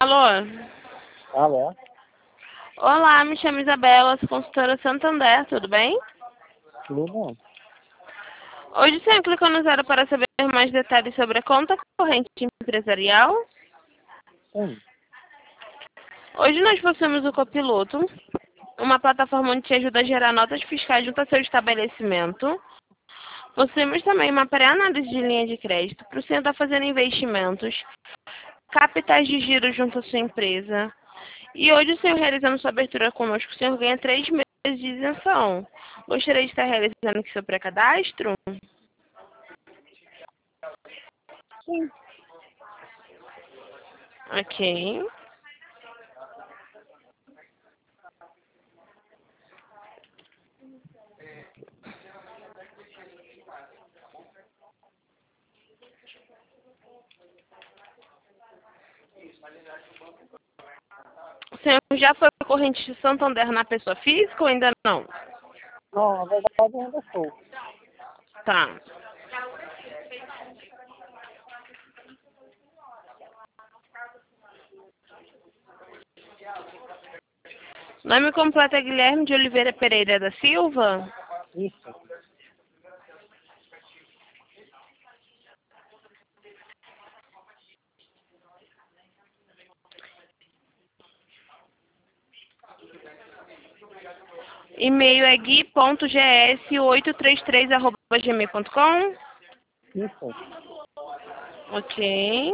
Alô? Alô? Olá, me chamo Isabela, sou consultora Santander, tudo bem? Tudo bom? Hoje você clicou no 0 para saber mais detalhes sobre a conta corrente empresarial. Sim. Hoje nós possuímos o Copiloto, uma plataforma onde te ajuda a gerar notas fiscais junto ao seu estabelecimento. Possuímos também uma pré-análise de linha de crédito para o senhor estar fazendo investimentos, capitais de giro junto à sua empresa. E hoje o senhor realizando sua abertura conosco, o senhor ganha 3 meses de isenção. Gostaria de estar realizando aqui seu pré-cadastro? Sim. Ok. O senhor já foi corrente de Santander na pessoa física ou ainda não? Não, na verdade eu ainda sou. Tá. Nome completo é Guilherme de Oliveira Pereira da Silva? Isso. E-mail é gui.gs833@gmail.com. Isso. Ok.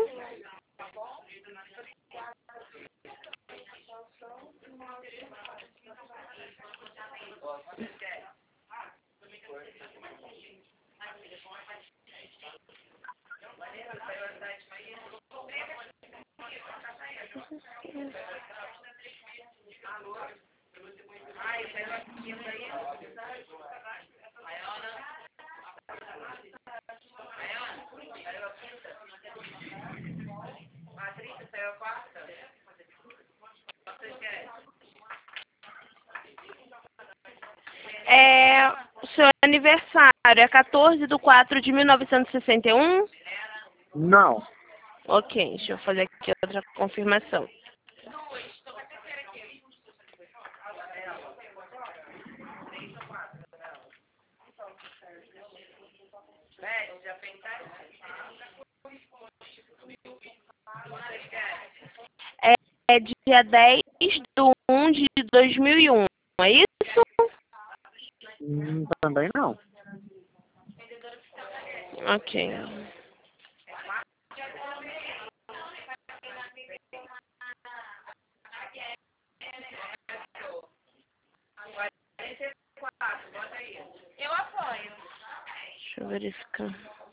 O seu aniversário é 14/4/1961? Não. Ok, deixa eu fazer aqui outra confirmação. É dia 10/1/2001, é isso? Também não. Ok. Deixa eu verificar.